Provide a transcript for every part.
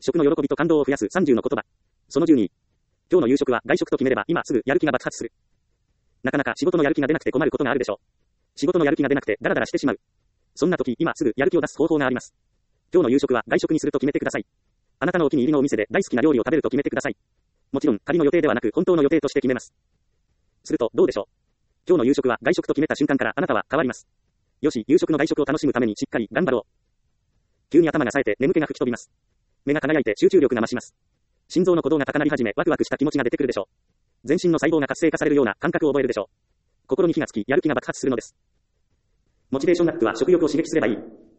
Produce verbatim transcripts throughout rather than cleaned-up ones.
食の喜びと感動を増やすさんじゅうの言葉。そのじゅうに。今日の夕食は外食と決めれば今すぐやる気が爆発する。なかなか仕事のやる気が出なくて困ることがあるでしょう。仕事のやる気が出なくてダラダラしてしまう。そんな時、今すぐやる気を出す方法があります。今日の夕食は外食にすると決めてください。あなたのお気に入りのお店で大好きな料理を食べると決めてください。もちろん仮の予定ではなく本当の予定として決めます。するとどうでしょう。今日の夕食は外食と決めた瞬間からあなたは変わります。よし、夕食の外食を楽しむためにしっかり頑張ろう。急に頭が冴えて眠気が吹き飛びます。目が輝いて集中力が増します。心臓の鼓動が高鳴り始めワクワクした気持ちが出てくるでしょう。全身の細胞が活性化されるような感覚を覚えるでしょう。心に火がつきやる気が爆発するのです。モチベーションアップは食欲を刺激すればいい。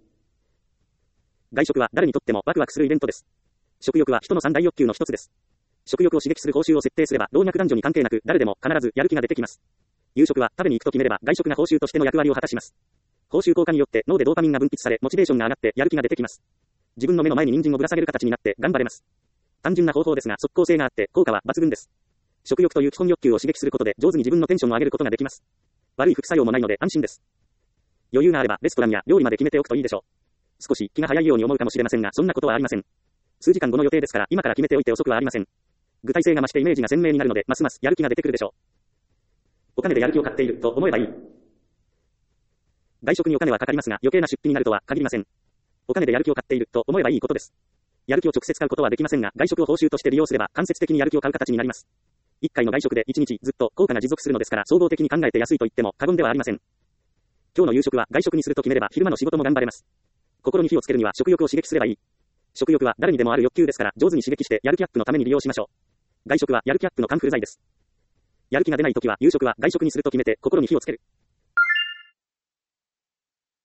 外食は誰にとってもワクワクするイベントです。食欲は人の三大欲求の一つです。食欲を刺激する報酬を設定すれば老若男女に関係なく誰でも必ずやる気が出てきます。夕食は食べに行くと決めれば外食が報酬としての役割を果たします。報酬効果によって脳でドーパミンが分泌されモチベーションが上がってやる気が出てきます。自分の目の前に人参をぶら下げる形になって頑張れます。単純な方法ですが即効性があって効果は抜群です。食欲という基本欲求を刺激することで上手に自分のテンションを上げることができます。悪い副作用もないので安心です。余裕があればレストランや料理まで決めておくといいでしょう。少し気が早いように思うかもしれませんがそんなことはありません。数時間後の予定ですから今から決めておいて遅くはありません。具体性が増してイメージが鮮明になるのでますますやる気が出てくるでしょう。お金でやる気を買っていると思えばいい。外食にお金はかかりますが余計な出費になるとは限りません。お金でやる気を買っていると思えばいいことです。やる気を直接買うことはできませんが外食を報酬として利用すれば間接的にやる気を買う形になります。いっかいの外食でいちにちずっと効果が持続するのですから総合的に考えて安いと言っても過言ではありません。今日の夕食は外食にすると決めれば昼間の仕事も頑張れます。心に火をつけるには食欲を刺激すればいい。食欲は誰にでもある欲求ですから上手に刺激してやる気アップのために利用しましょう。外食はやる気アップのカンフル剤です。やる気が出ないときは夕食は外食にすると決めて心に火をつける。